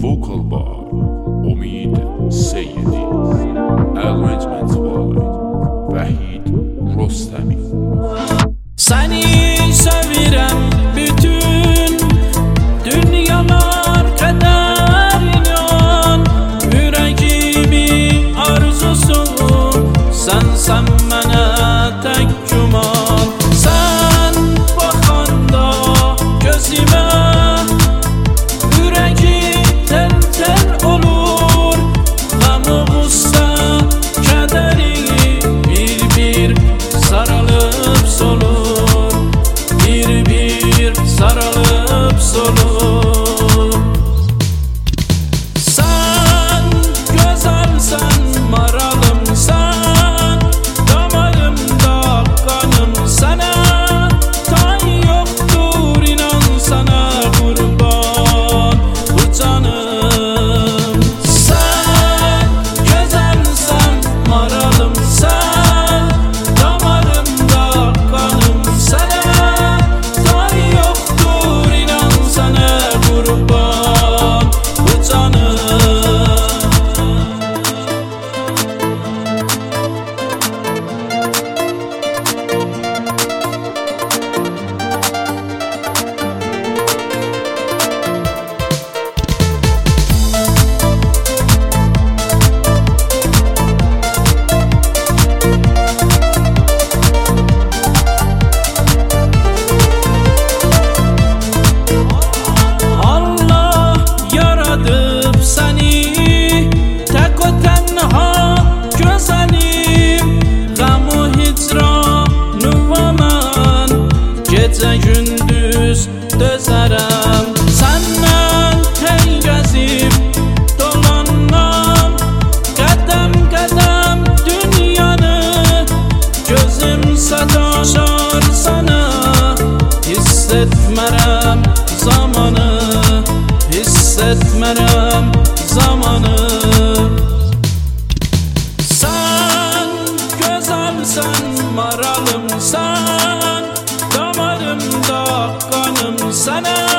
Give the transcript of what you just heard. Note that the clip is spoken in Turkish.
Vocal by Omid Seyyedi. Arrangements by Vahid Rostami. Seni sevirem bütün dünyalar kadar inan. Yüreğimi arzusu sen bana tek cuman. Sen bakanda gözüme yüreği tel tel olur. Gamı gussa kederi bir bir sarılıp solur. Bir bir sarılıp solur. Sen güzelsen maralımsan, damarımda kanım sana. Tay yoktur inan sana kurban bu canım. Sen güzelsen maralımsan, damarımda kanım sana. Tay yoktur inan sana kurban bu canım. Allah yaradıp seni tek o tenha güzelim. Gamı hicranı aman gece gündüz dözerem. Senden hey gezip dolanmam, kadem kadem dünyanı. Gözüm sataşar sana, hissetmerem zamanı, hissetmerem zamanı. Sen güzelsen maralımsan, damarımda kanım sana.